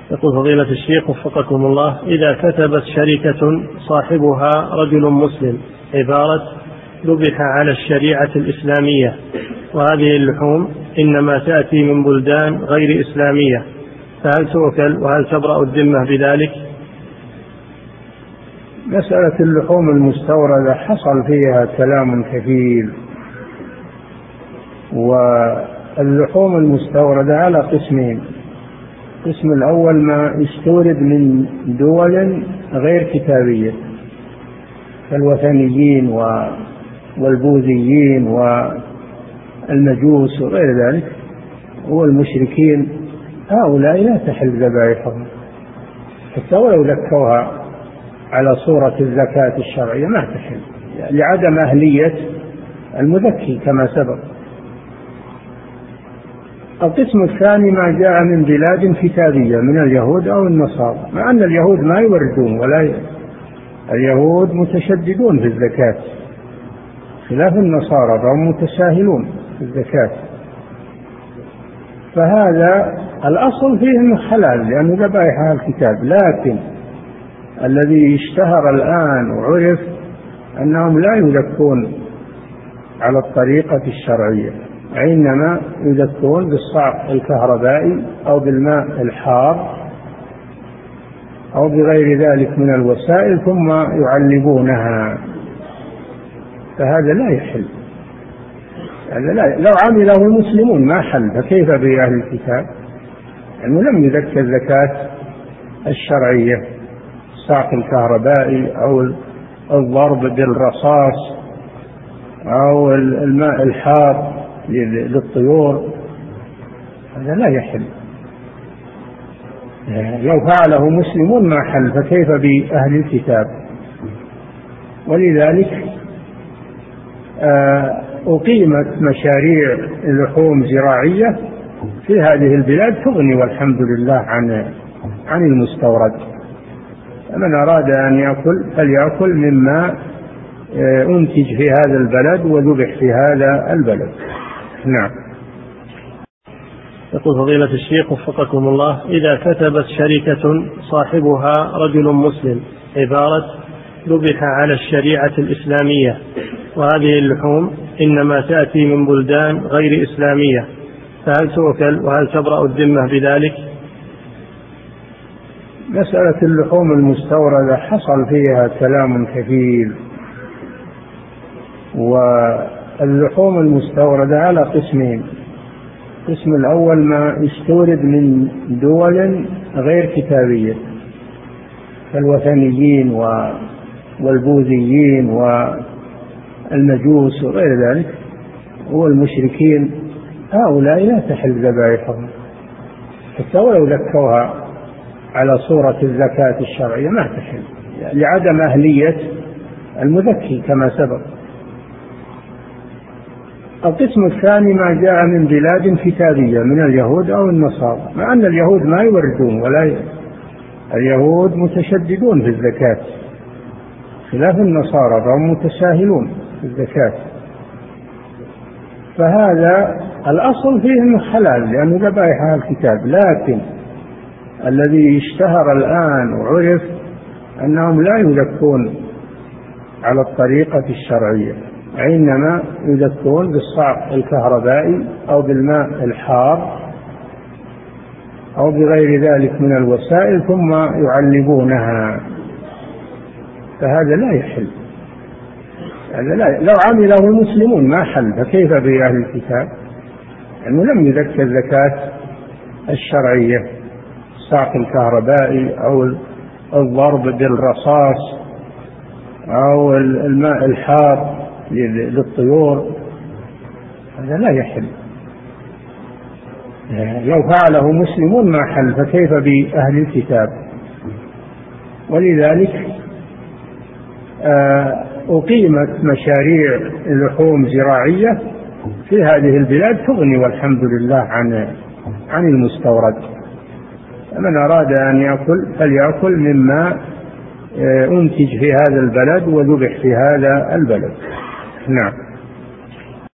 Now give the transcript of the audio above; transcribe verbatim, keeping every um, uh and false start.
يقول فضيلة الشيخ وفقكم الله: إذا كتبت شركة صاحبها رجل مسلم عبارة ذبح على الشريعة الإسلامية، وهذه اللحوم إنما تأتي من بلدان غير إسلامية، فهل تؤكل وهل تبرأ الذمة بذلك؟ مسألة اللحوم المستوردة حصل فيها كلام كثير، واللحوم المستوردة على قسمين: القسم الأول ما يستورد من دول غير كتابية كالوثنيين والبوذيين والمجوس وغير ذلك والمشركين، هؤلاء لا تحل ذبائحهم حتى ولو ذكوها على صورة الزكاة الشرعية ما تحل لعدم أهلية المذكي كما سبق. القسم الثاني ما جاء من بلاد كتابية من اليهود أو النصارى، مع أن اليهود ما يوردون ولا ي... اليهود متشددون في الزكاة خلاف النصارى فهم متساهلون في الزكاة، فهذا الأصل فيه أنه حلال لأنه ذبائحها الكتاب. لكن الذي اشتهر الآن وعرف أنهم لا يذكون على الطريقة الشرعية، إنما يذكون بالصعق الكهربائي أو بالماء الحار أو بغير ذلك من الوسائل ثم يعلبونها، فهذا لا يحل. هذا لا، لو عمله المسلمون ما حل، فكيف بأهل الكتاب؟ لأنه يعني لم يذكر الزكاة الشرعية، الصعق الكهربائي أو الضرب بالرصاص أو الماء الحار للطيور، هذا لا يحل. لو فعله مسلمون ما حل، فكيف بأهل الكتاب؟ ولذلك أقيمت مشاريع لحوم زراعية في هذه البلاد تغني والحمد لله عن عن المستورد. من أراد أن يأكل فليأكل مما أنتج في هذا البلد وذبح في هذا البلد. نعم. يقول فضيلة الشيخ وفقكم الله: إذا كتبت شركة صاحبها رجل مسلم عبارة ذبح على الشريعة الإسلامية، وهذه اللحوم إنما تأتي من بلدان غير إسلامية، فهل تؤكل وهل تبرأ الذمة بذلك؟ مسألة اللحوم المستوردة حصل فيها كلام كثير، واللحوم المستوردة على قسمين: القسم الأول ما يستورد من دول غير كتابية كالوثنيين والبوذيين والمجوس وغير ذلك والمشركين، هؤلاء لا تحل ذبائحهم حتى ولو ذكوها على صورة الزكاة الشرعية ما تحل لعدم أهلية المذكي كما سبق. القسم الثاني ما جاء من بلاد كتابية من اليهود أو النصارى، مع أن اليهود ما يوردون ولا ي... اليهود متشددون في الزكاة خلاف النصارى فهم متساهلون في الزكاة، فهذا الأصل فيه أنه حلال لأنه ذبائحها الكتاب. لكن الذي اشتهر الآن وعرف أنهم لا يذكون على الطريقة الشرعية، إنما يذكون بالصعق الكهربائي أو بالماء الحار أو بغير ذلك من الوسائل ثم يعلبونها، فهذا لا يحل. هذا لا، لو عمله المسلمون ما حل، فكيف بأهل الكتاب؟ لأنه يعني لم يذكر الزكاة الشرعية، الصعق الكهربائي أو الضرب بالرصاص أو الماء الحار للطيور، هذا لا يحل. لو فعله مسلمون ما حل، فكيف بأهل الكتاب؟ ولذلك أقيمت مشاريع لحوم زراعية في هذه البلاد تغني والحمد لله عن عن المستورد. من أراد أن يأكل فليأكل مما أنتج في هذا البلد وذبح في هذا البلد. نعم.